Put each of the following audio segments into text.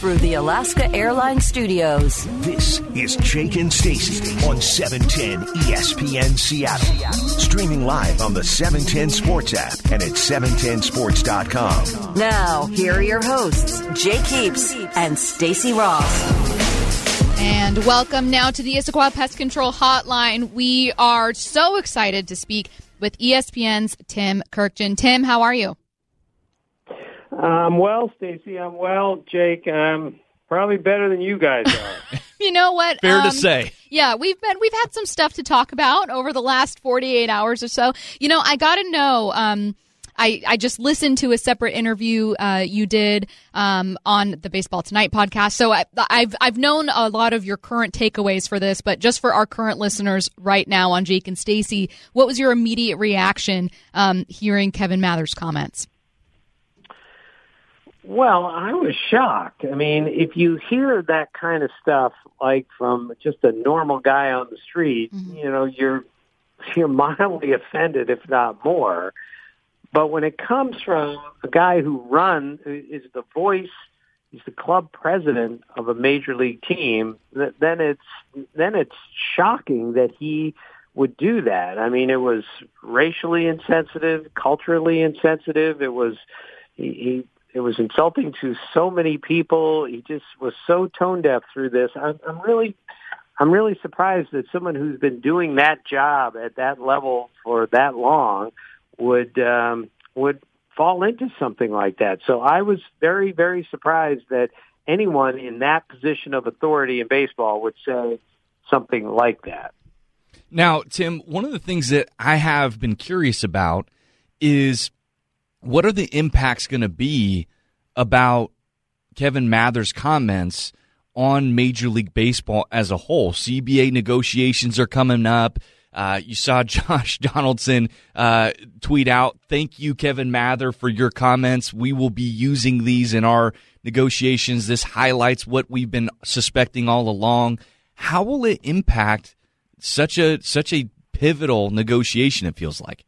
through the Alaska Airlines Studios. This is Jake and Stacy on 710 ESPN Seattle. Streaming live on the 710 Sports app and at 710sports.com. Now, here are your hosts, Jake Heaps and Stacy Ross. And welcome now to the Issaquah Pest Control Hotline. We are so excited to speak with ESPN's Tim Kurkjian. Tim, how are you? I'm well, Stacy. I'm well, Jake. I'm probably better than you guys are. You know what? Fair to say. Yeah, we've had some stuff to talk about over the last 48 hours or so. You know, I got to know. I just listened to a separate interview you did on the Baseball Tonight podcast. So I've known a lot of your current takeaways for this, but just for our current listeners right now on Jake and Stacy, what was your immediate reaction hearing Kevin Mather's comments? Well, I was shocked. I mean, if you hear that kind of stuff, like from just a normal guy on the street, you know, you're mildly offended, if not more. But when it comes from a guy who is the voice, he's the club president of a major league team, then it's shocking that he would do that. I mean, it was racially insensitive, culturally insensitive. It was it was insulting to so many people. He just was so tone deaf through this. I'm really surprised that someone who's been doing that job at that level for that long would fall into something like that. So I was very, very surprised that anyone in that position of authority in baseball would say something like that. Now, Tim, one of the things that I have been curious about is what are the impacts going to be about Kevin Mather's comments on Major League Baseball as a whole? CBA negotiations are coming up. You saw Josh Donaldson tweet out, "Thank you, Kevin Mather, for your comments. We will be using these in our negotiations. This highlights what we've been suspecting all along." How will it impact such a pivotal negotiation, it feels like?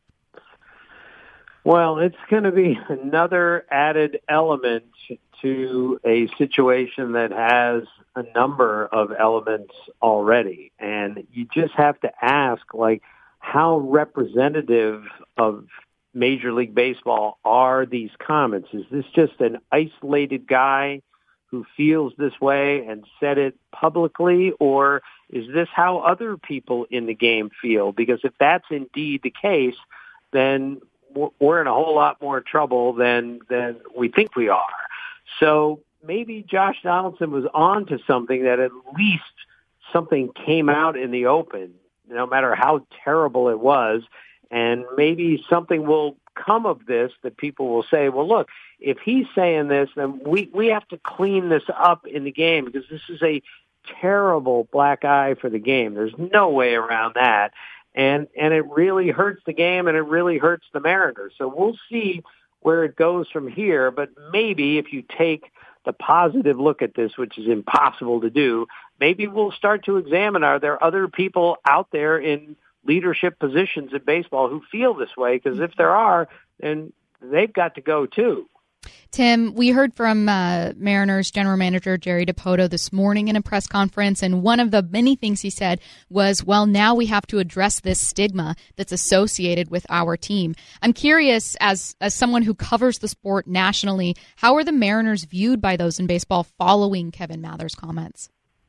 Well, it's going to be another added element to a situation that has a number of elements already. And you just have to ask, like, how representative of Major League Baseball are these comments? Is this just an isolated guy who feels this way and said it publicly, or is this how other people in the game feel? Because if that's indeed the case, then we're in a whole lot more trouble than we think we are. So maybe Josh Donaldson was on to something, that at least something came out in the open, no matter how terrible it was. And maybe something will come of this that people will say, well, look, if he's saying this, then we have to clean this up in the game, because this is a terrible black eye for the game. There's no way around that. And it really hurts the game, and it really hurts the Mariners. So we'll see where it goes from here. But maybe if you take the positive look at this, which is impossible to do, maybe we'll start to examine, are there other people out there in leadership positions in baseball who feel this way? Because if there are, then they've got to go too. Tim, we heard from Mariners general manager Jerry Dipoto this morning in a press conference, and one of the many things he said was, well, now we have to address this stigma that's associated with our team. I'm curious, as someone who covers the sport nationally, how are the Mariners viewed by those in baseball following Kevin Mather's comments?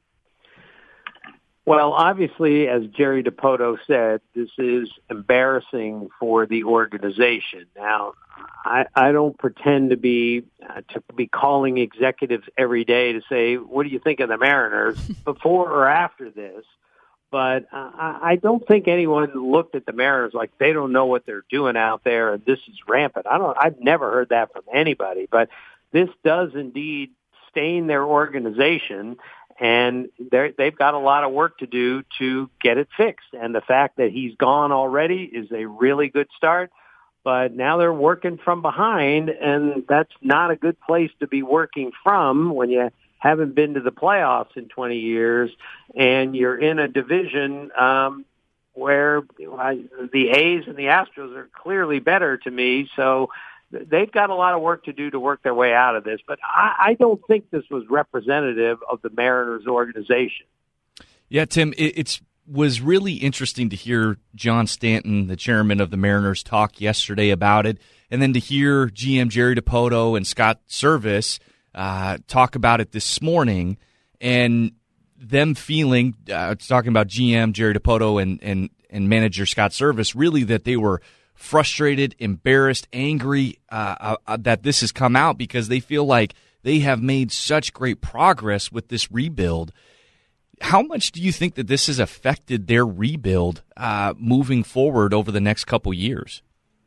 Well, obviously, as Jerry Dipoto said, this is embarrassing for the organization. Now, I don't pretend to be calling executives every day to say, what do you think of the Mariners before or after this? But I don't think anyone looked at the Mariners like they don't know what they're doing out there and this is rampant. I've never heard that from anybody, but this does indeed stain their organization. And they've got a lot of work to do to get it fixed. And the fact that he's gone already is a really good start. But now they're working from behind, and that's not a good place to be working from when you haven't been to the playoffs in 20 years, and you're in a division where the A's and the Astros are clearly better to me. So they've got a lot of work to do to work their way out of this. But I don't think this was representative of the Mariners organization. Yeah, Tim, it was really interesting to hear John Stanton, the chairman of the Mariners, talk yesterday about it, and then to hear GM Jerry Dipoto and Scott Servais talk about it this morning, and them feeling, talking about GM Jerry Dipoto and manager Scott Servais, really that they were frustrated, embarrassed, angry that this has come out because they feel like they have made such great progress with this rebuild. How much do you think that this has affected their rebuild moving forward over the next couple years?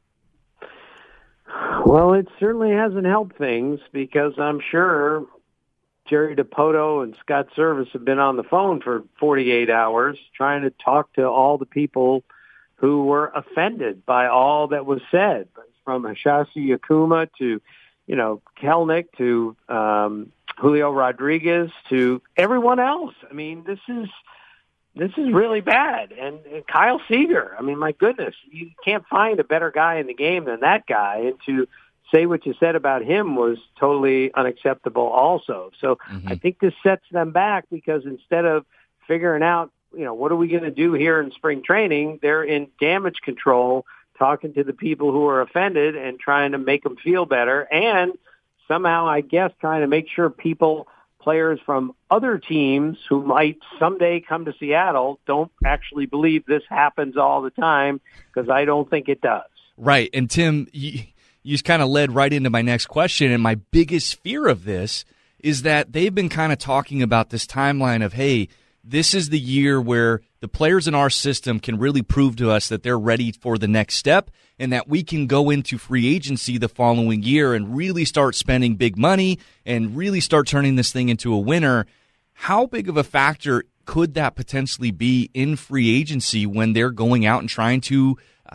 Well, it certainly hasn't helped things because I'm sure Jerry Dipoto and Scott Servais have been on the phone for 48 hours trying to talk to all the people who were offended by all that was said, from Hisashi Akuma to, Kelenic to Julio Rodriguez to everyone else. I mean, this is really bad. And Kyle Seager, I mean, my goodness, you can't find a better guy in the game than that guy. And to say what you said about him was totally unacceptable also. So I think this sets them back because instead of figuring out, what are we going to do here in spring training, they're in damage control, talking to the people who are offended and trying to make them feel better. And somehow, I guess, trying to make sure players from other teams who might someday come to Seattle don't actually believe this happens all the time, because I don't think it does. Right. And Tim, you just kind of led right into my next question. And my biggest fear of this is that they've been kind of talking about this timeline of, hey, this is the year where the players in our system can really prove to us that they're ready for the next step and that we can go into free agency the following year and really start spending big money and really start turning this thing into a winner. How big of a factor could that potentially be in free agency when they're going out and trying to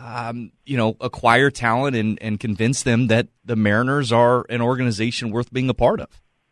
acquire talent and convince them that the Mariners are an organization worth being a part of?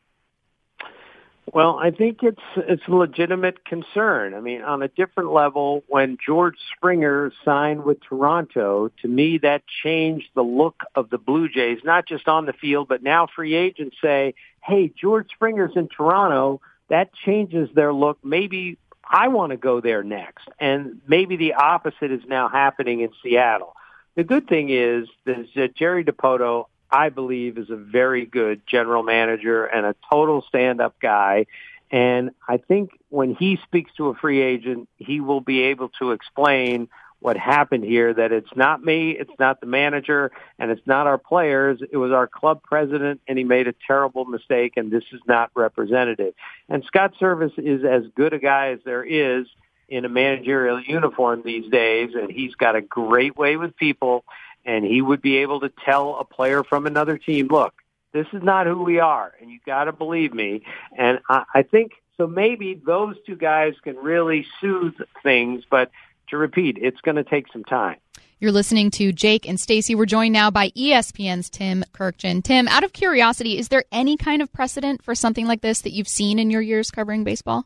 Well, I think it's a legitimate concern. I mean, on a different level, when George Springer signed with Toronto, to me that changed the look of the Blue Jays, not just on the field, but now free agents say, hey, George Springer's in Toronto. That changes their look. Maybe I want to go there next. And maybe the opposite is now happening in Seattle. The good thing is that Jerry Dipoto, I believe, is a very good general manager and a total stand-up guy. And I think when he speaks to a free agent, he will be able to explain what happened here, that it's not me, it's not the manager, and it's not our players. It was our club president, and he made a terrible mistake, and this is not representative. And Scott Servais is as good a guy as there is in a managerial uniform these days, and he's got a great way with people. And he would be able to tell a player from another team, look, this is not who we are, and you got to believe me. And I think, so maybe those two guys can really soothe things, but to repeat, it's going to take some time. You're listening to Jake and Stacey. We're joined now by ESPN's Tim Kurkjian. Tim, out of curiosity, is there any kind of precedent for something like this that you've seen in your years covering baseball?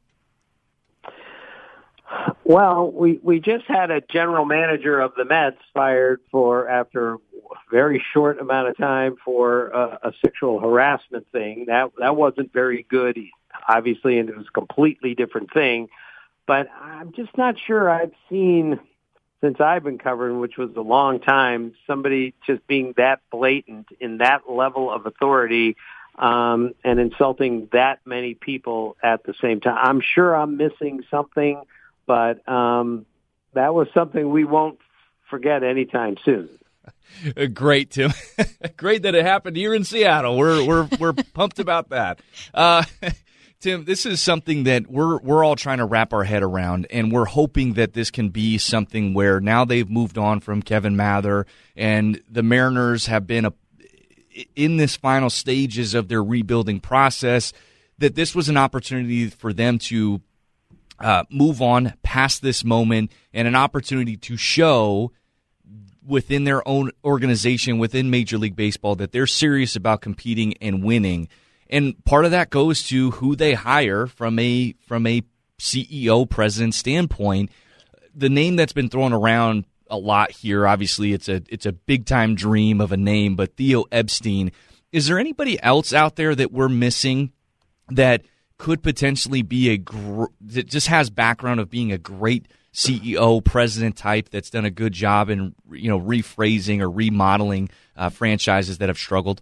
Well, we just had a general manager of the Mets fired after a very short amount of time for a sexual harassment thing. That wasn't very good, obviously, and it was a completely different thing. But I'm just not sure I've seen, since I've been covering, which was a long time, somebody just being that blatant in that level of authority and insulting that many people at the same time. I'm sure I'm missing something, but that was something we won't forget anytime soon. Great, Tim. Great that it happened here in Seattle. We're pumped about that. Tim, this is something that we're all trying to wrap our head around, and we're hoping that this can be something where now they've moved on from Kevin Mather, and the Mariners have been in this final stages of their rebuilding process, that this was an opportunity for them to move on past this moment and an opportunity to show within their own organization, within Major League Baseball, that they're serious about competing and winning. And part of that goes to who they hire from a CEO, president standpoint. The name that's been thrown around a lot here. Obviously, it's a big-time dream of a name, but Theo Epstein. Is there anybody else out there that we're missing that could potentially be that just has background of being a great CEO, president type that's done a good job in rephrasing or remodeling franchises that have struggled?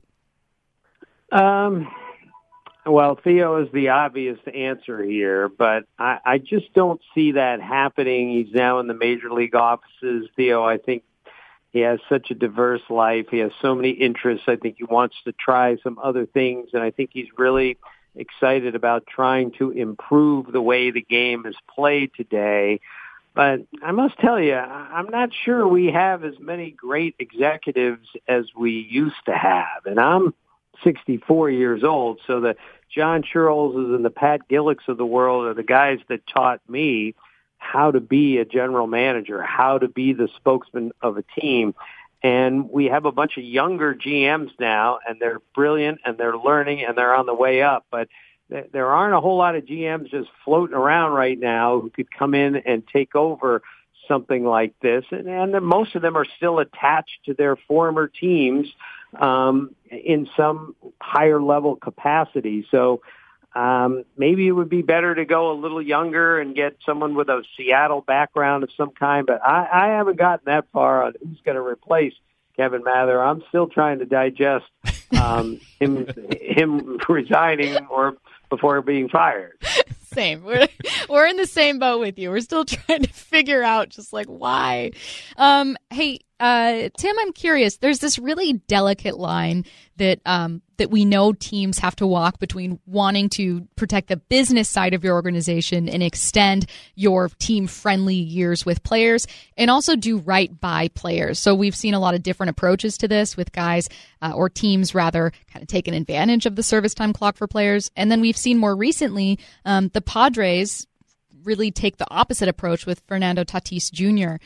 Well, Theo is the obvious answer here, but I just don't see that happening. He's now in the major league offices. Theo, I think he has such a diverse life. He has so many interests. I think he wants to try some other things, and I think he's really excited about trying to improve the way the game is played today. But I must tell you, I'm not sure we have as many great executives as we used to have. And I'm 64 years old, so the John Charleses and the Pat Gillicks of the world are the guys that taught me how to be a general manager, how to be the spokesman of a team. And we have a bunch of younger GMs now, and they're brilliant, and they're learning, and they're on the way up. But there aren't a whole lot of GMs just floating around right now who could come in and take over something like this. And most of them are still attached to their former teams in some higher level capacity. So maybe it would be better to go a little younger and get someone with a Seattle background of some kind. But I haven't gotten that far on who's going to replace Kevin Mather. I'm still trying to digest him resigning or before being fired. Same. We're in the same boat with you. We're still trying to figure out just like why. Hey, Tim, I'm curious. There's this really delicate line that that we know teams have to walk between wanting to protect the business side of your organization and extend your team-friendly years with players and also do right by players. So we've seen a lot of different approaches to this with guys or teams rather kind of taking advantage of the service time clock for players. And then we've seen more recently the Padres really take the opposite approach with Fernando Tatis Jr.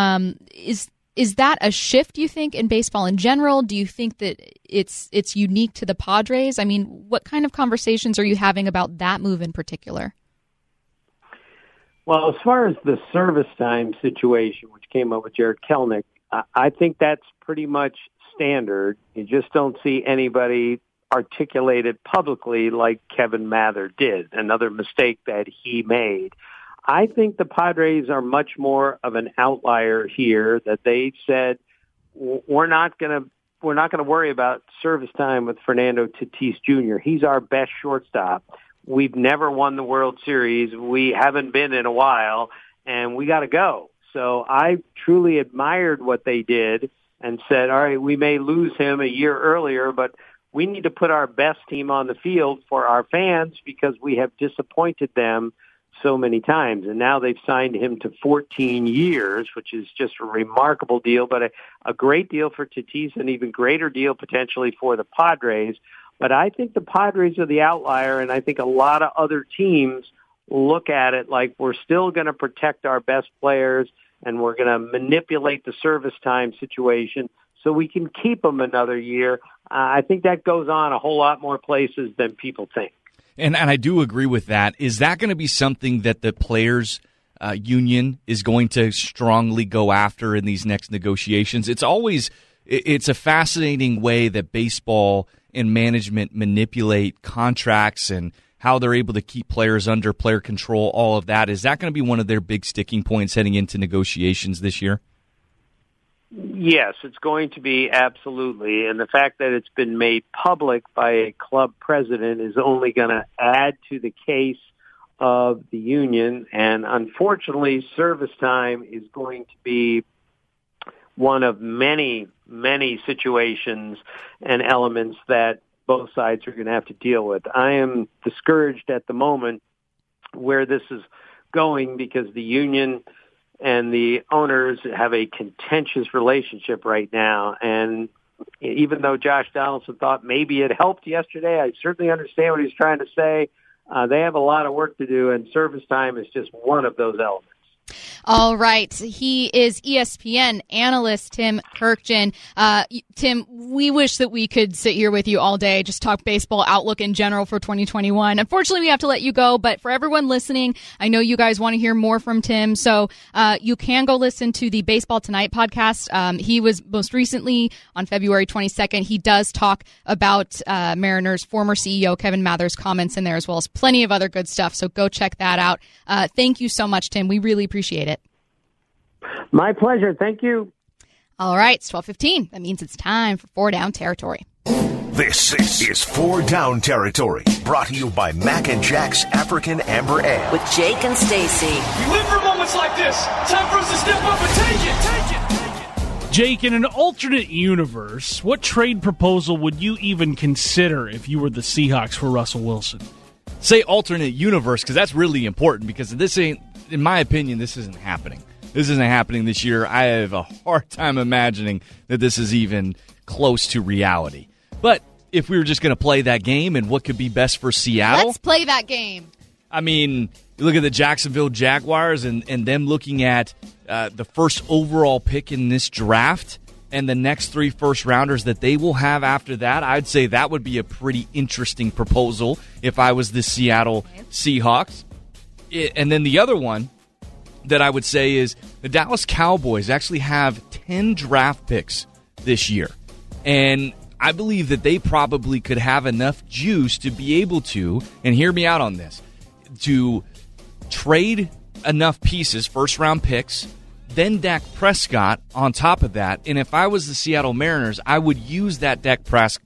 Is that a shift, you think, in baseball in general? Do you think that it's unique to the Padres? I mean, what kind of conversations are you having about that move in particular? Well, as far as the service time situation, which came up with Jared Kelenic, I think that's pretty much standard. You just don't see anybody articulate it publicly like Kevin Mather did, another mistake that he made. I think the Padres are much more of an outlier here, that they said we're not going to worry about service time with Fernando Tatis Jr. He's our best shortstop. We've never won the World Series. We haven't been in a while, and we got to go. So I truly admired what they did and said, all right, we may lose him a year earlier, but we need to put our best team on the field for our fans because we have disappointed them so many times. And now they've signed him to 14 years, which is just a remarkable deal, but a great deal for Tatis, an even greater deal potentially for the Padres. But I think the Padres are the outlier, and I think a lot of other teams look at it like we're still going to protect our best players and we're going to manipulate the service time situation so we can keep them another year. I think that goes on a whole lot more places than people think. And I do agree with that. Is that going to be something that the players' union is going to strongly go after in these next negotiations? It's a fascinating way that baseball and management manipulate contracts and how they're able to keep players under player control, all of that. Is that going to be one of their big sticking points heading into negotiations this year? Yes, it's going to be, absolutely. And the fact that it's been made public by a club president is only going to add to the case of the union. And unfortunately, service time is going to be one of many, many situations and elements that both sides are going to have to deal with. I am discouraged at the moment where this is going because the union and the owners have a contentious relationship right now. And even though Josh Donaldson thought maybe it helped yesterday, I certainly understand what he's trying to say. They have a lot of work to do, and service time is just one of those elements. All right. He is ESPN analyst Tim Kurkjian. Tim, we wish that we could sit here with you all day, just talk baseball outlook in general for 2021. Unfortunately, we have to let you go, but for everyone listening, I know you guys want to hear more from Tim, so you can go listen to the Baseball Tonight podcast. He was most recently on February 22nd. He does talk about Mariners former CEO Kevin Mather's comments in there, as well as plenty of other good stuff, so go check that out. Thank you so much, Tim. We really appreciate it. My pleasure. Thank you. All right, it's 12:15. That means it's time for Four Down Territory. This is Four Down Territory, brought to you by Mac and Jack's African Amber Ale. With Jake and Stacy. We live for moments like this. Time for us to step up and take it. Jake, in an alternate universe, what trade proposal would you even consider if you were the Seahawks for Russell Wilson? Say alternate universe, because that's really important, because this ain't, in my opinion, this isn't happening. This isn't happening this year. I have a hard time imagining that this is even close to reality. But if we were just going to play that game and what could be best for Seattle. Let's play that game. I mean, you look at the Jacksonville Jaguars and them looking at the first overall pick in this draft and the next 3 first-rounders that they will have after that. I'd say that would be a pretty interesting proposal if I was the Seattle Seahawks. And then the other one that I would say is the Dallas Cowboys actually have 10 draft picks this year. And I believe that they probably could have enough juice to be able to, and hear me out on this, to trade enough pieces, first-round picks, then Dak Prescott on top of that. And if I was the Seattle Mariners, I would use that Dak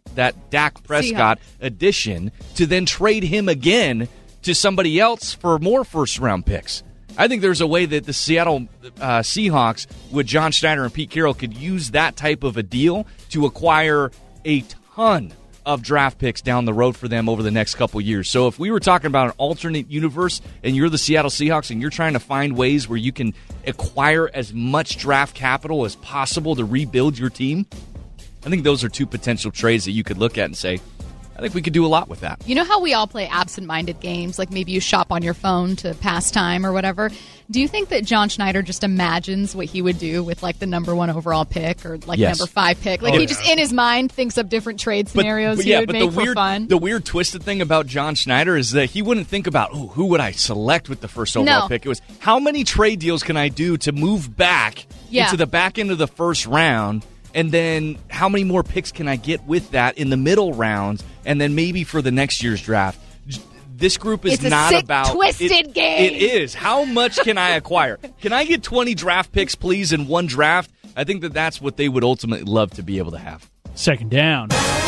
Prescott addition to then trade him again to somebody else for more first-round picks. I think there's a way that the Seattle Seahawks with John Schneider and Pete Carroll could use that type of a deal to acquire a ton of draft picks down the road for them over the next couple years. So if we were talking about an alternate universe and you're the Seattle Seahawks and you're trying to find ways where you can acquire as much draft capital as possible to rebuild your team, I think those are 2 potential trades that you could look at and say, I think we could do a lot with that. You know how we all play absent-minded games, like maybe you shop on your phone to pass time or whatever? Do you think that John Schneider just imagines what he would do with like the number 1 overall pick or like number 5 pick? Like he just in his mind thinks up different trade scenarios he would make for fun. The weird twisted thing about John Schneider is that he wouldn't think about, who would I select with the first overall pick? It was, how many trade deals can I do to move back into the back end of the first round? And then how many more picks can I get with that in the middle rounds? And then maybe for the next year's draft. This group is not about twisted game. It is. How much can I acquire? Can I get 20 draft picks, please, in one draft? I think that's what they would ultimately love to be able to have. Second down.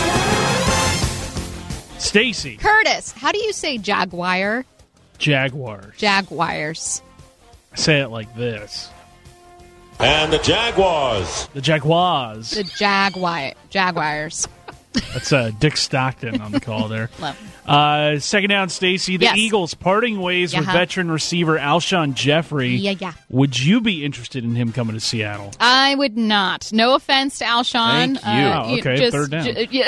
Stacy. Curtis, how do you say Jaguar? Jaguars. Jaguars. I say it like this. And the Jaguars. The Jaguars. The Jaguars. That's Dick Stockton on the call there. Second down, Stacy. The Eagles parting ways with veteran receiver Alshon Jeffrey. Yeah. Would you be interested in him coming to Seattle? I would not. No offense to Alshon. Thank you. Okay, third down.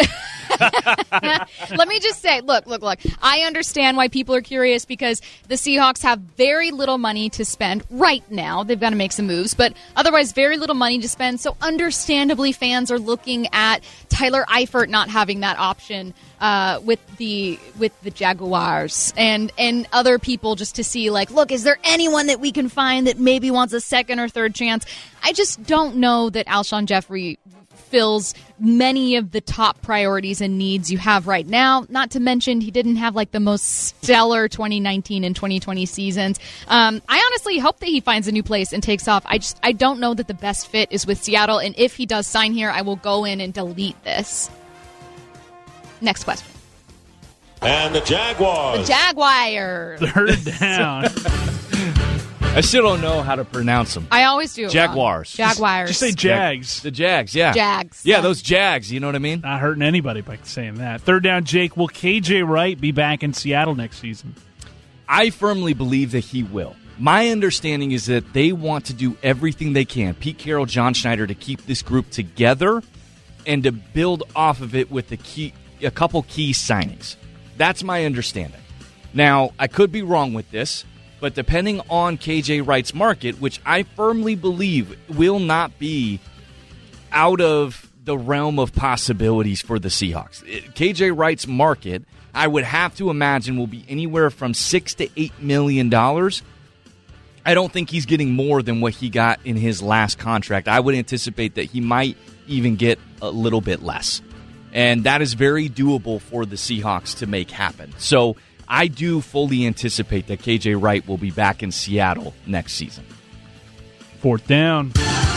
Let me just say, look. I understand why people are curious because the Seahawks have very little money to spend right now. They've got to make some moves, but otherwise very little money to spend. So understandably, fans are looking at Tyler Eifert not having that option with the Jaguars and other people just to see, like, look, is there anyone that we can find that maybe wants a second or third chance? I just don't know that Alshon Jeffrey fills many of the top priorities and needs you have right now. Not to mention he didn't have like the most stellar 2019 and 2020 seasons. I honestly hope that he finds a new place and takes off. I don't know that the best fit is with Seattle, and if he does sign here, I will go in and delete this. Next question. And the Jaguars. The Jaguars. Third down. I still don't know how to pronounce them. I always do. Jaguars. Jaguars. Just say Jags. The Jags, yeah. Jags. Yeah, those Jags, you know what I mean? Not hurting anybody by saying that. Third down, Jake. Will KJ Wright be back in Seattle next season? I firmly believe that he will. My understanding is that they want to do everything they can, Pete Carroll, John Schneider, to keep this group together and to build off of it with a couple key signings. That's my understanding. Now, I could be wrong with this, But depending on KJ Wright's market, which I firmly believe will not be out of the realm of possibilities for the Seahawks. KJ Wright's market, I would have to imagine, will be anywhere from $6 to $8 million. I don't think he's getting more than what he got in his last contract. I would anticipate that he might even get a little bit less. And that is very doable for the Seahawks to make happen. So I do fully anticipate that KJ Wright will be back in Seattle next season. 4th down.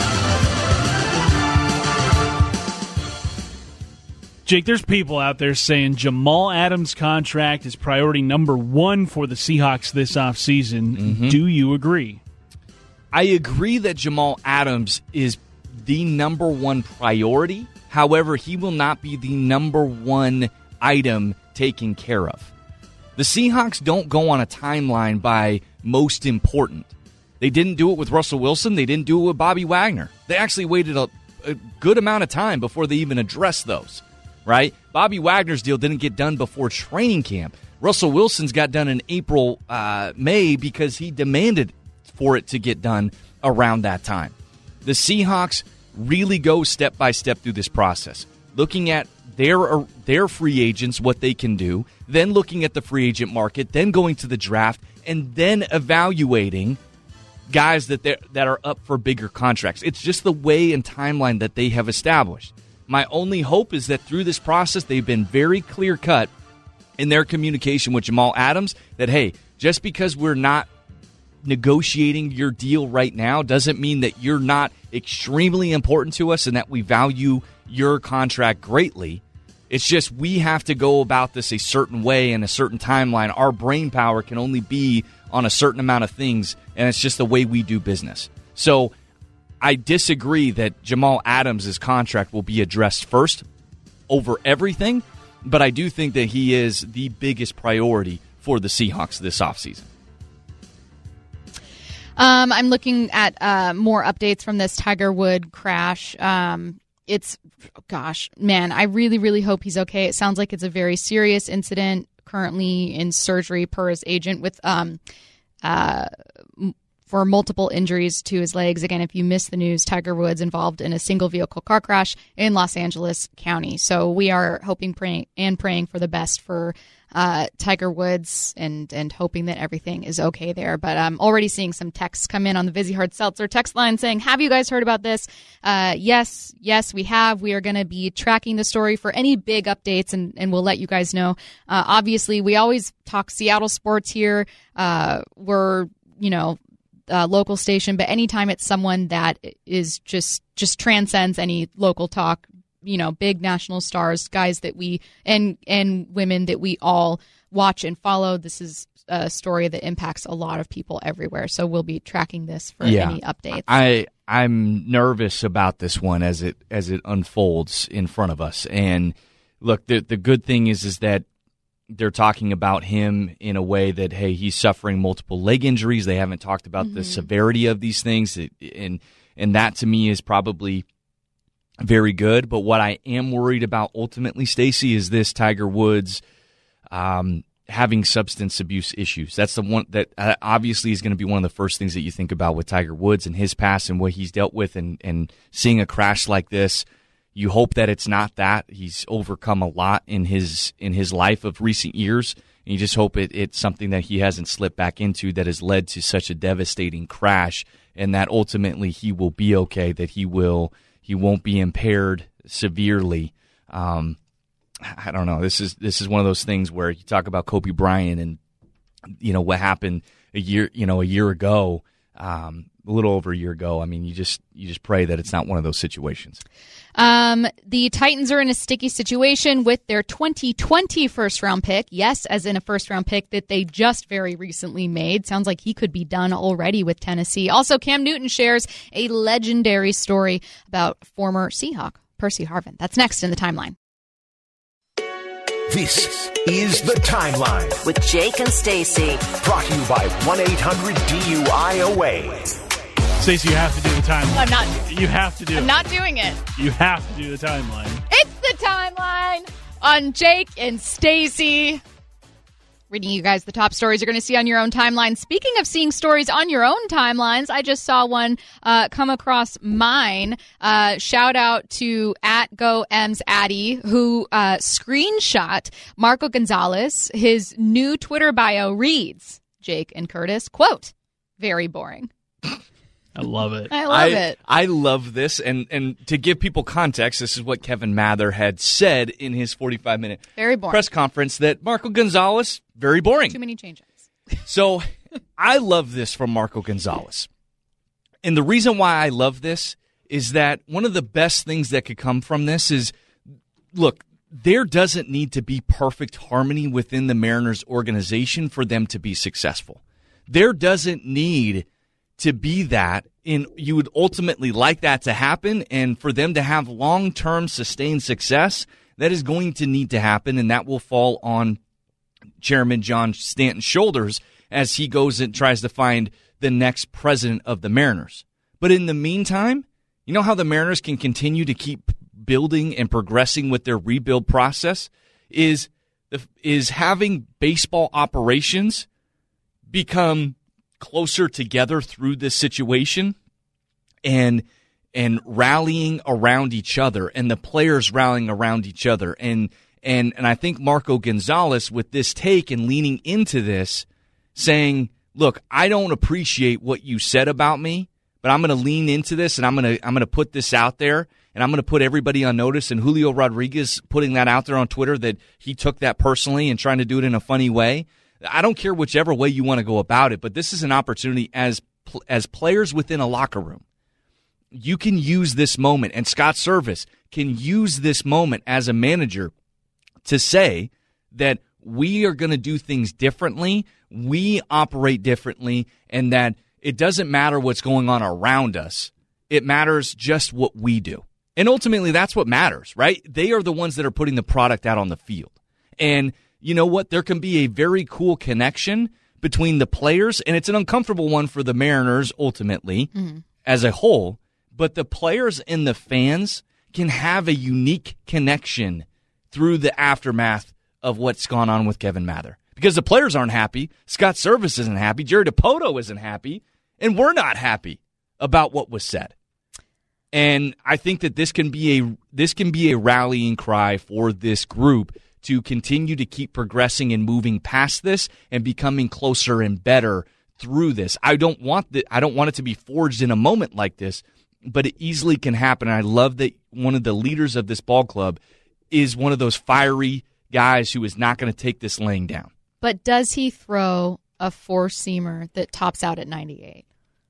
Jake, there's people out there saying Jamal Adams' contract is priority number 1 for the Seahawks this offseason. Mm-hmm. Do you agree? I agree that Jamal Adams is the number 1 priority. However, he will not be the number 1 item taken care of. The Seahawks don't go on a timeline by most important. They didn't do it with Russell Wilson. They didn't do it with Bobby Wagner. They actually waited a good amount of time before they even addressed those, right? Bobby Wagner's deal didn't get done before training camp. Russell Wilson's got done in April, May, because he demanded for it to get done around that time. The Seahawks really go step by step through this process, looking at their free agents, what they can do, then looking at the free agent market, then going to the draft, and then evaluating guys that are up for bigger contracts. It's just the way and timeline that they have established. My only hope is that through this process, they've been very clear-cut in their communication with Jamal Adams that, hey, just because we're not negotiating your deal right now doesn't mean that you're not extremely important to us and that we value your contract greatly. It's just we have to go about this a certain way and a certain timeline. Our brain power can only be on a certain amount of things, and it's just the way we do business. So I disagree that Jamal Adams' contract will be addressed first over everything, but I do think that he is the biggest priority for the Seahawks this offseason. I'm looking at more updates from this Tiger Woods crash. I really, really hope he's okay. It sounds like it's a very serious incident, currently in surgery per his agent with for multiple injuries to his legs. Again, if you missed the news, Tiger Woods involved in a single vehicle car crash in Los Angeles County. So we are hoping, praying for the best for Tiger Woods and hoping that everything is okay there. But I'm already seeing some texts come in on the Vizzy Hard Seltzer text line saying, have you guys heard about this? Yes, we have. We are going to be tracking the story for any big updates, and we'll let you guys know. Obviously, we always talk Seattle sports here. We're, local station, but anytime it's someone that is just transcends any local talk, big national stars, guys that we and women that we all watch and follow. This is a story that impacts a lot of people everywhere. So we'll be tracking this for any updates. I'm nervous about this one as it unfolds in front of us. And look, the good thing is that they're talking about him in a way that, hey, he's suffering multiple leg injuries. They haven't talked about the severity of these things. And that to me is probably very good. But what I am worried about ultimately, Stacey, is this Tiger Woods having substance abuse issues. That's the one that obviously is going to be one of the first things that you think about with Tiger Woods and his past and what he's dealt with, and seeing a crash like this. You hope that it's not that. He's overcome a lot in his life of recent years, and you just hope it's something that he hasn't slipped back into that has led to such a devastating crash, and that ultimately he will be okay, that he won't be impaired severely. I don't know. This is one of those things where you talk about Kobe Bryant and what happened a year ago, a little over a year ago. I mean, you just pray that it's not one of those situations. The Titans are in a sticky situation with their 2020 first-round pick. Yes, as in a first-round pick that they just very recently made. Sounds like he could be done already with Tennessee. Also, Cam Newton shares a legendary story about former Seahawk Percy Harvin. That's next in the Timeline. This is The Timeline with Jake and Stacey. Brought to you by 1-800-DUIOA. Stacey, you have to do the timeline. I'm not. You have to do it. I'm not doing it. You have to do the timeline. It's the Timeline on Jake and Stacey. Reading you guys the top stories you're going to see on your own timeline. Speaking of seeing stories on your own timelines, I just saw one come across mine. Shout out to @GoEmsAddy, who screenshot Marco Gonzalez. His new Twitter bio reads, Jake and Curtis, quote, very boring. I love it. I love it. I love this. And to give people context, this is what Kevin Mather had said in his 45-minute press conference, that Marco Gonzalez, very boring. Too many change-ups. So I love this from Marco Gonzalez. And the reason why I love this is that one of the best things that could come from this is, look, there doesn't need to be perfect harmony within the Mariners organization for them to be successful. There doesn't need to be that, and you would ultimately like that to happen, and for them to have long-term sustained success, that is going to need to happen, and that will fall on Chairman John Stanton's shoulders as he goes and tries to find the next president of the Mariners. But in the meantime, you know how the Mariners can continue to keep building and progressing with their rebuild process is having baseball operations become closer together through this situation and rallying around each other, and the players rallying around each other. And I think Marco Gonzalez, with this take and leaning into this, saying, look, I don't appreciate what you said about me, but I'm going to lean into this, and I'm going to put this out there, and I'm going to put everybody on notice. And Julio Rodriguez putting that out there on Twitter, that he took that personally and trying to do it in a funny way. I don't care whichever way you want to go about it, but this is an opportunity as players within a locker room. You can use this moment, and Scott Servais can use this moment as a manager to say that we are going to do things differently, we operate differently, and that it doesn't matter what's going on around us. It matters just what we do. And ultimately, that's what matters, right? They are the ones that are putting the product out on the field. And you know what? There can be a very cool connection between the players, and it's an uncomfortable one for the Mariners ultimately as a whole, but the players and the fans can have a unique connection through the aftermath of what's gone on with Kevin Mather. Because the players aren't happy, Scott Servais isn't happy, Jerry Dipoto isn't happy, and we're not happy about what was said. And I think that this can be a rallying cry for this group to continue to keep progressing and moving past this and becoming closer and better through this. I don't want it to be forged in a moment like this, but it easily can happen. And I love that one of the leaders of this ball club is one of those fiery guys who is not going to take this laying down. But does he throw a four-seamer that tops out at 98?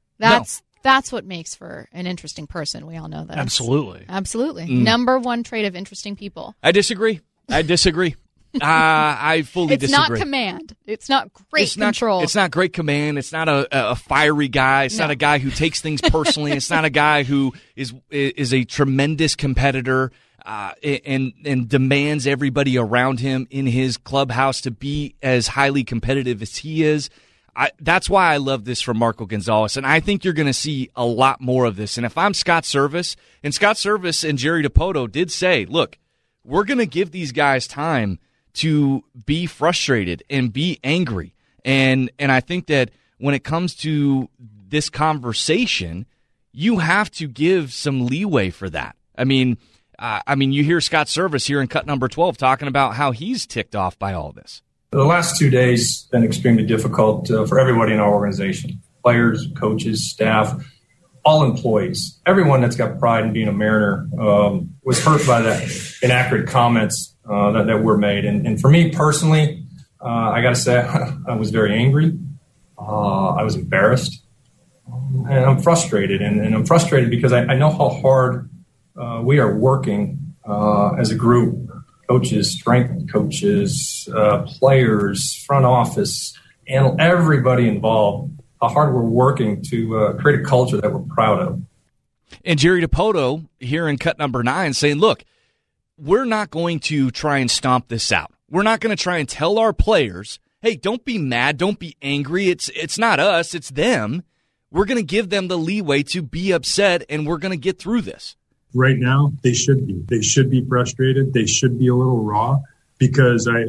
That's what makes for an interesting person. We all know that. Absolutely. Number one trait of interesting people. I disagree. I fully disagree. It's not command. It's not great control. It's not great command. It's not a fiery guy. It's not a guy who takes things personally. It's not a guy who is a tremendous competitor and demands everybody around him in his clubhouse to be as highly competitive as he is. That's why I love this from Marco Gonzalez, and I think you're going to see a lot more of this. And if I'm Scott Servais, and Jerry Dipoto did say, look, we're going to give these guys time to be frustrated and be angry. And I think that when it comes to this conversation, you have to give some leeway for that. I mean, you hear Scott Servais here in cut number 12 talking about how he's ticked off by all this. The last 2 days have been extremely difficult for everybody in our organization, players, coaches, staff, all employees. Everyone that's got pride in being a Mariner was hurt by that inaccurate comments that were made. And for me personally, I got to say I was very angry. I was embarrassed. And I'm frustrated. And I'm frustrated because I know how hard we are working as a group. Coaches, strength coaches, players, front office, and everybody involved, how hard we're working to create a culture that we're proud of. And Jerry Dipoto here in cut number 9 saying, look, we're not going to try and stomp this out. We're not going to try and tell our players, hey, don't be mad, don't be angry. It's not us, it's them. We're going to give them the leeway to be upset, and we're going to get through this. Right now, they should be. They should be frustrated. They should be a little raw. because I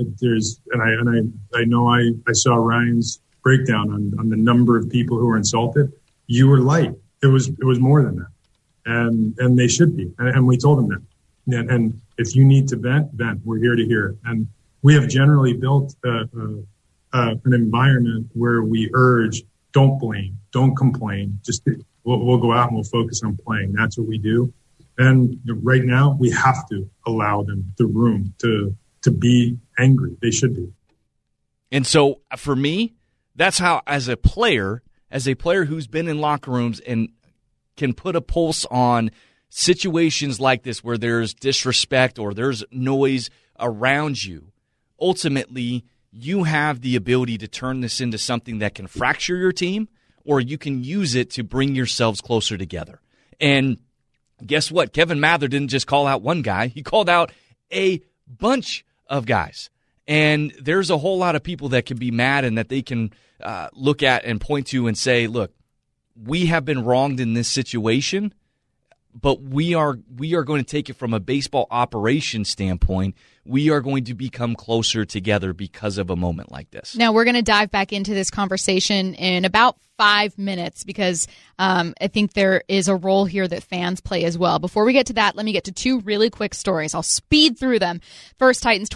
saw Ryan's breakdown on the number of people who were insulted. You were light. It was more than that. And they should be. And we told them that. And if you need to vent. We're here to hear it. And we have generally built an environment where we urge, don't blame, don't complain. Just we'll go out and we'll focus on playing. That's what we do. And right now we have to allow them the room to be angry. They should be. And so for me, that's how, as a player who's been in locker rooms and can put a pulse on situations like this where there's disrespect or there's noise around you, ultimately you have the ability to turn this into something that can fracture your team, or you can use it to bring yourselves closer together. And guess what? Kevin Mather didn't just call out one guy. He called out a bunch of guys. And there's a whole lot of people that can be mad and that they can look at and point to and say, look, we have been wronged in this situation, but we are going to take it from a baseball operation standpoint. We are going to become closer together because of a moment like this. Now, we're going to dive back into this conversation in about 5 minutes because I think there is a role here that fans play as well. Before we get to that, let me get to two really quick stories. I'll speed through them. First, Titans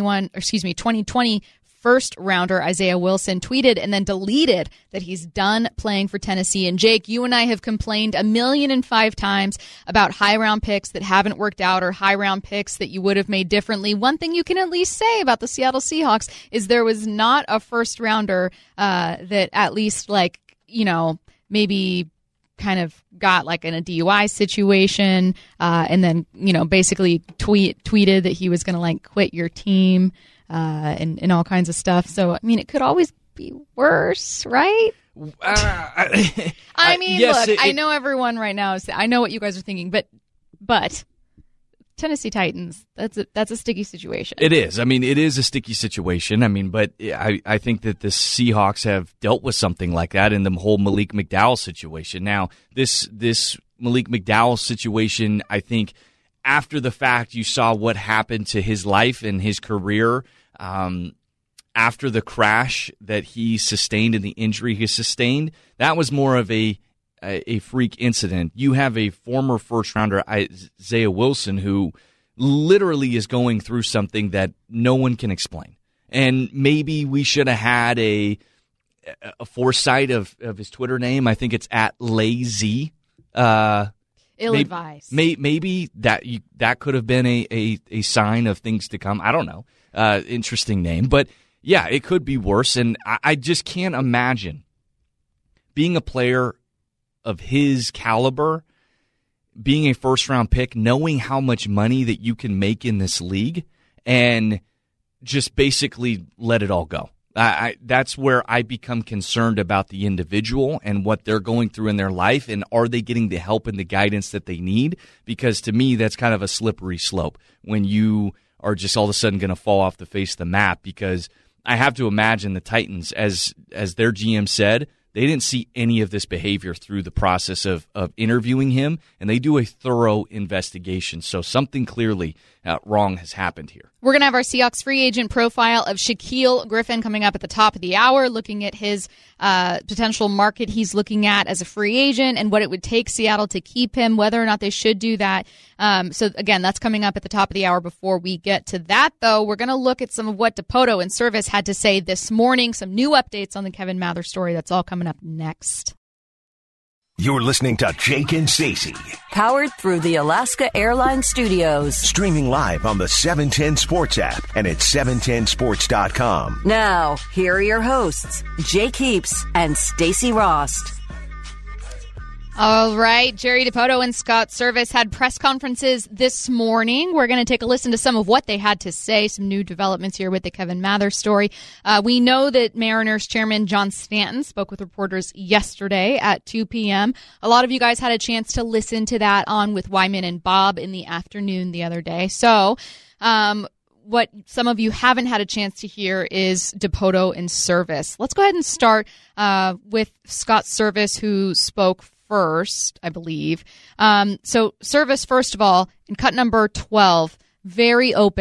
2020 first rounder Isaiah Wilson tweeted and then deleted that he's done playing for Tennessee. And Jake, you and I have complained 1,000,005 times about high round picks that haven't worked out or high round picks that you would have made differently. One thing you can at least say about the Seattle Seahawks is there was not a first rounder that at least maybe kind of got like in a DUI situation and then, basically tweeted that he was going to quit your team. And all kinds of stuff. So, it could always be worse, right? Yes, look, I know everyone right now I know what you guys are thinking, but Tennessee Titans, that's a sticky situation. It is. It is a sticky situation. But I think that the Seahawks have dealt with something like that in the whole Malik McDowell situation. Now, this Malik McDowell situation, I think, after the fact, you saw what happened to his life and his career after the crash that he sustained and the injury he sustained. That was more of a freak incident. You have a former first-rounder, Isaiah Wilson, who literally is going through something that no one can explain. And maybe we should have had a foresight of his Twitter name. I think it's @lazy. Ill-advised. Maybe that could have been a sign of things to come. I don't know. Interesting name. But, yeah, it could be worse. And I just can't imagine being a player of his caliber, being a first-round pick, knowing how much money that you can make in this league, and just basically let it all go. That's where I become concerned about the individual and what they're going through in their life, and are they getting the help and the guidance that they need? Because to me, that's kind of a slippery slope when you are just all of a sudden going to fall off the face of the map. Because I have to imagine the Titans, as their GM said, they didn't see any of this behavior through the process of interviewing him, and they do a thorough investigation. So something clearly wrong has happened here. We're going to have our Seahawks free agent profile of Shaquille Griffin coming up at the top of the hour, looking at his potential market he's looking at as a free agent and what it would take Seattle to keep him, whether or not they should do that. So, again, that's coming up at the top of the hour. Before we get to that, though, we're going to look at some of what Dipoto and Service had to say this morning, some new updates on the Kevin Mather story. That's all coming up next. You're listening to Jake and Stacey. Powered through the Alaska Airlines Studios. Streaming live on the 710 Sports app and at 710sports.com. Now, here are your hosts, Jake Heaps and Stacey Rost. All right, Jerry Dipoto and Scott Service had press conferences this morning. We're going to take a listen to some of what they had to say, some new developments here with the Kevin Mather story. We know that Mariners chairman John Stanton spoke with reporters yesterday at 2 p.m. A lot of you guys had a chance to listen to that on with Wyman and Bob in the afternoon the other day. So what some of you haven't had a chance to hear is Dipoto and Service. Let's go ahead and start with Scott Service, who spoke first, I believe. So Service, first of all, in cut number 12, very open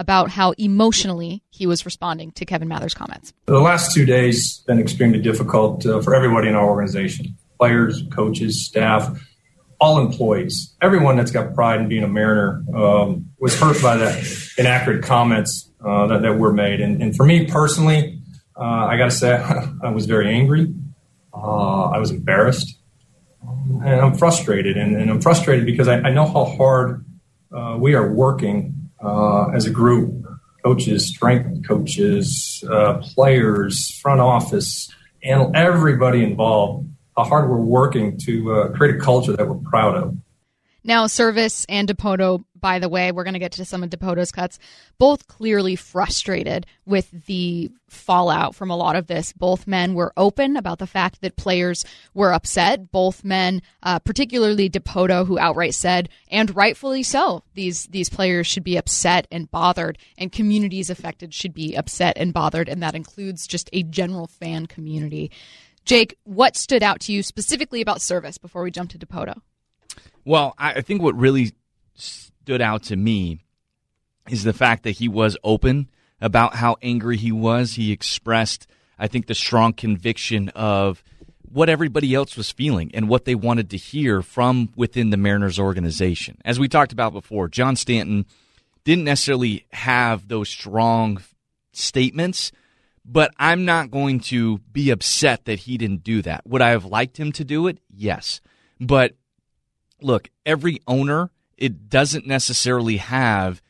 about how emotionally he was responding to Kevin Mather's comments. The last 2 days been extremely difficult for everybody in our organization, players, coaches, staff, all employees. Everyone that's got pride in being a Mariner was hurt by that inaccurate comments that were made. And for me personally, I got to say I was very angry. I was embarrassed. And I'm frustrated. And I'm frustrated because I know how hard we are working as a group, coaches, strength coaches, players, front office, and everybody involved, how hard we're working to create a culture that we're proud of. Now, Service and Dipoto, by the way, we're going to get to some of Dipoto's cuts, both clearly frustrated with the fallout from a lot of this. Both men were open about the fact that players were upset. Both men, particularly Dipoto, who outright said, and rightfully so, these players should be upset and bothered, and communities affected should be upset and bothered, and that includes just a general fan community. Jake, what stood out to you specifically about Service before we jump to Dipoto? Well, I think what really stood out to me is the fact that he was open about how angry he was. He expressed, I think, the strong conviction of what everybody else was feeling and what they wanted to hear from within the Mariners organization. As we talked about before, John Stanton didn't necessarily have those strong statements, but I'm not going to be upset that he didn't do that. Would I have liked him to do it? Yes. But look, every owner, it doesn't necessarily have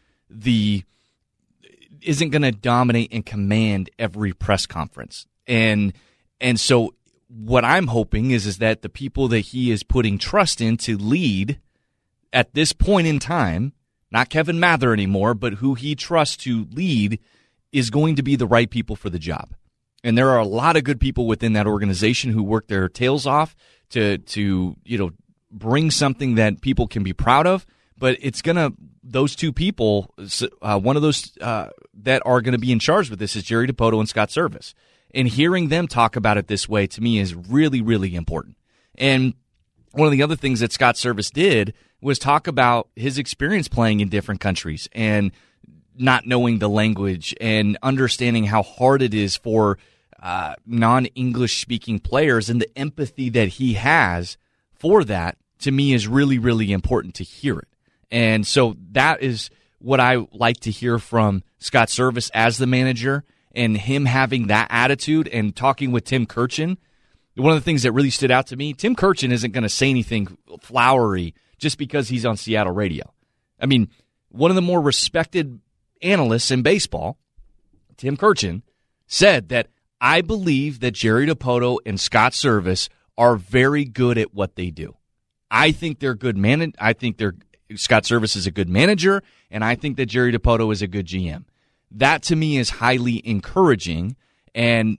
isn't going to dominate and command every press conference. And so what I'm hoping is that the people that he is putting trust in to lead at this point in time, not Kevin Mather anymore, but who he trusts to lead, is going to be the right people for the job. And there are a lot of good people within that organization who work their tails off to bring something that people can be proud of, but it's those two people, one of those that are going to be in charge with this is Jerry Dipoto and Scott Service. And hearing them talk about it this way, to me, is really, really important. And one of the other things that Scott Service did was talk about his experience playing in different countries and not knowing the language and understanding how hard it is for non-English speaking players, and the empathy that he has for that, to me, is really, really important to hear it. And so that is what I like to hear from Scott Service as the manager, and him having that attitude and talking with Tim Kurkjian. One of the things that really stood out to me, Tim Kurkjian isn't going to say anything flowery just because he's on Seattle radio. I mean, one of the more respected analysts in baseball, Tim Kurkjian, said that I believe that Jerry Dipoto and Scott Service are very good at what they do. I think they're good Scott Service is a good manager, and I think that Jerry Dipoto is a good GM. That to me is highly encouraging, and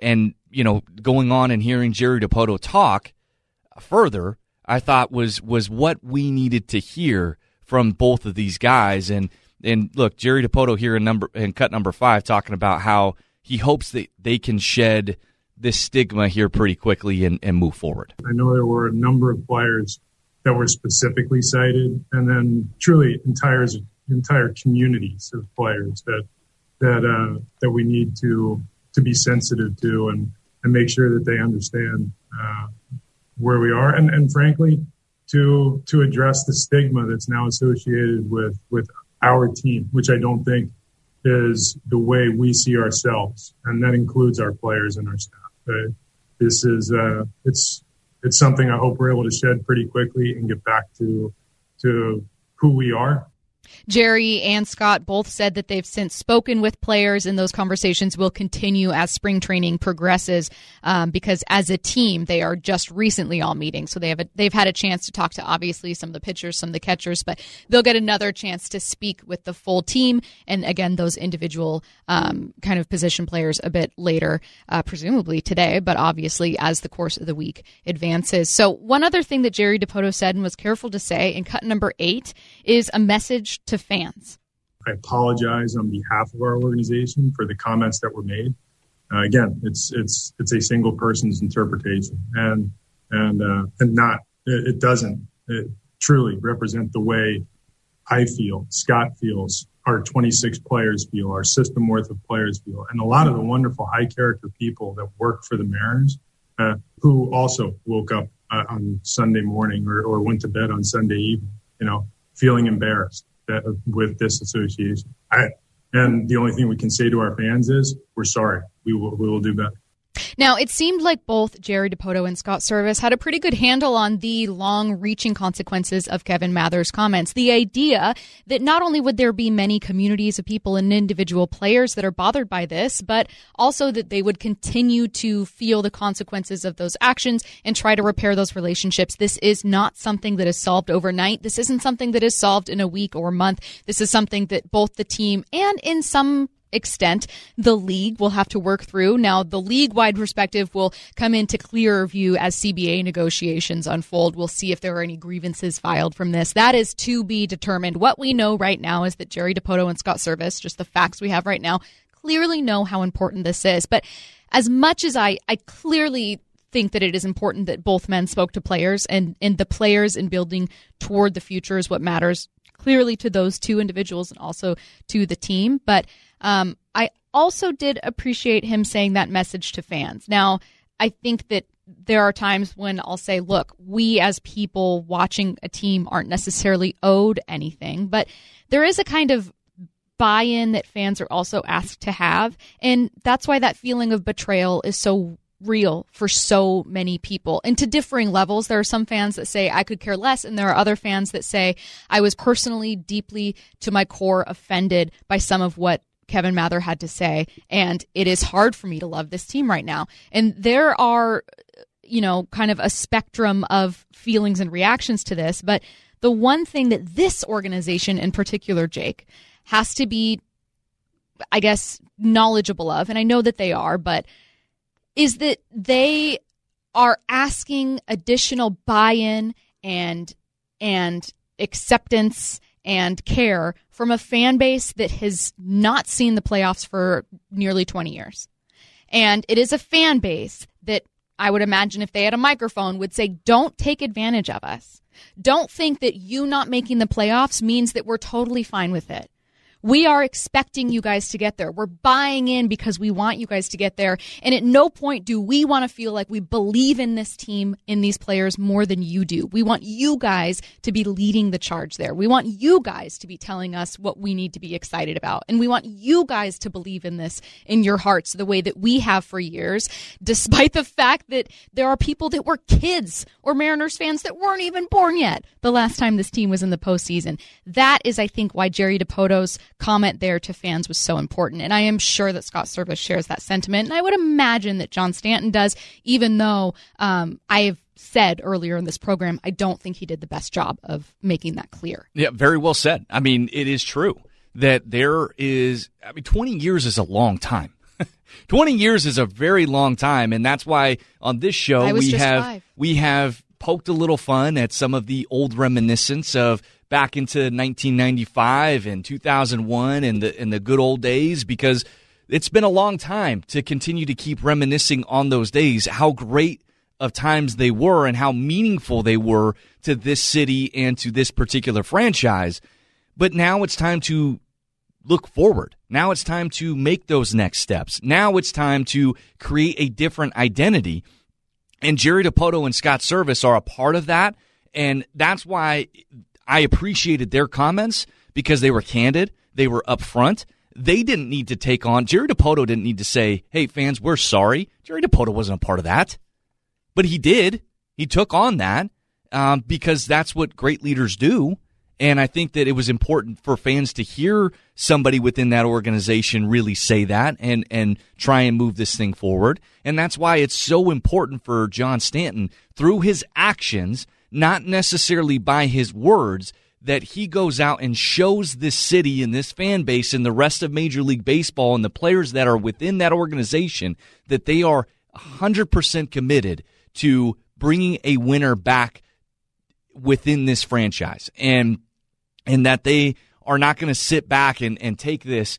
going on and hearing Jerry Dipoto talk further, I thought was what we needed to hear from both of these guys. And look, Jerry Dipoto here in cut number 5 talking about how he hopes that they can shed this stigma here pretty quickly and move forward. I know there were a number of players that were specifically cited, and then truly entire communities of players that we need to be sensitive to and make sure that they understand where we are, and frankly to address the stigma that's now associated with our team, which I don't think is the way we see ourselves, and that includes our players and our staff. This is it's something I hope we're able to shed pretty quickly and get back to who we are. Jerry and Scott both said that they've since spoken with players, and those conversations will continue as spring training progresses, because as a team, they are just recently all meeting. So they've had a chance to talk to, obviously, some of the pitchers, some of the catchers, but they'll get another chance to speak with the full team, and again, those individual kind of position players a bit later, presumably today, but obviously as the course of the week advances. So one other thing that Jerry Dipoto said and was careful to say in cut number 8 is a message to fans. I apologize on behalf of our organization for the comments that were made. Again, it's a single person's interpretation, and it doesn't truly represent the way I feel, Scott feels, our 26 players feel, our system worth of players feel, and a lot of the wonderful high character people that work for the Mariners who also woke up on Sunday morning or went to bed on Sunday evening, feeling embarrassed with this association. And the only thing we can say to our fans is, we're sorry. We will do better. Now, it seemed like both Jerry Dipoto and Scott Servais had a pretty good handle on the long-reaching consequences of Kevin Mather's comments. The idea that not only would there be many communities of people and individual players that are bothered by this, but also that they would continue to feel the consequences of those actions and try to repair those relationships. This is not something that is solved overnight. This isn't something that is solved in a week or a month. This is something that both the team and in some extent the league will have to work through. Now, the league-wide perspective will come into clearer view as CBA negotiations unfold. We'll see if there are any grievances filed from this. That is to be determined. What we know right now is that Jerry Dipoto and Scott Servais, just the facts we have right now, clearly know how important this is. But as much as I clearly think that it is important that both men spoke to players, and the players in building toward the future is what matters clearly to those two individuals and also to the team. But I also did appreciate him saying that message to fans. Now, I think that there are times when I'll say, look, we as people watching a team aren't necessarily owed anything, but there is a kind of buy-in that fans are also asked to have, and that's why that feeling of betrayal is so real for so many people, and to differing levels. There are some fans that say I could care less, and there are other fans that say I was personally deeply to my core offended by some of what Kevin Mather had to say, and it is hard for me to love this team right now. And there are, kind of a spectrum of feelings and reactions to this, but the one thing that this organization in particular, Jake, has to be, I guess, knowledgeable of, and I know that they are, but is that they are asking additional buy-in and acceptance and care from a fan base that has not seen the playoffs for nearly 20 years. And it is a fan base that I would imagine if they had a microphone would say, don't take advantage of us. Don't think that you not making the playoffs means that we're totally fine with it. We are expecting you guys to get there. We're buying in because we want you guys to get there. And at no point do we want to feel like we believe in this team, in these players more than you do. We want you guys to be leading the charge there. We want you guys to be telling us what we need to be excited about. And we want you guys to believe in this in your hearts the way that we have for years, despite the fact that there are people that were kids or Mariners fans that weren't even born yet the last time this team was in the postseason. That is, I think, why Jerry Dipoto's comment there to fans was so important. And I am sure that Scott Servais shares that sentiment. And I would imagine that John Stanton does, even though I have said earlier in this program, I don't think he did the best job of making that clear. Yeah, very well said. I mean, it is true that 20 years is a long time. 20 years is a very long time. And that's why on this show we have poked a little fun at some of the old reminiscence of back into 1995 and 2001 and the good old days, because it's been a long time to continue to keep reminiscing on those days, how great of times they were and how meaningful they were to this city and to this particular franchise. But now it's time to look forward. Now it's time to make those next steps. Now it's time to create a different identity. And Jerry Dipoto and Scott Servais are a part of that. And that's why I appreciated their comments, because they were candid. They were upfront. They didn't need to take on. Jerry Dipoto didn't need to say, hey, fans, we're sorry. Jerry Dipoto wasn't a part of that. But he did. He took on that because that's what great leaders do. And I think that it was important for fans to hear somebody within that organization really say that and try and move this thing forward. And that's why it's so important for John Stanton, through his actions, not necessarily by his words, that he goes out and shows this city and this fan base and the rest of Major League Baseball and the players that are within that organization that they are 100% committed to bringing a winner back within this franchise, and that they are not going to sit back and take this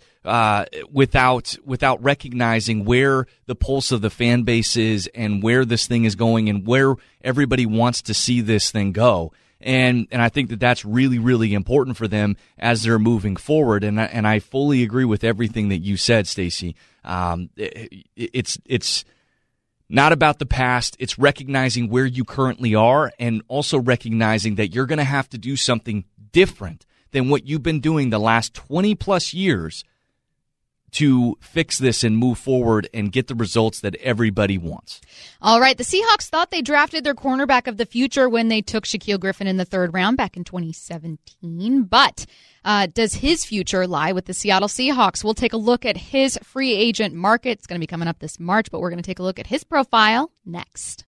without recognizing where the pulse of the fan base is and where this thing is going and where everybody wants to see this thing go. And I think that that's really, really important for them as they're moving forward. And I fully agree with everything that you said, Stacey. It's not about the past. It's recognizing where you currently are and also recognizing that you're going to have to do something different than what you've been doing the last 20-plus years to fix this and move forward and get the results that everybody wants. All right. The Seahawks thought they drafted their cornerback of the future when they took Shaquille Griffin in the 3rd round back in 2017. But does his future lie with the Seattle Seahawks? We'll take a look at his free agent market. It's going to be coming up this March, but we're going to take a look at his profile next.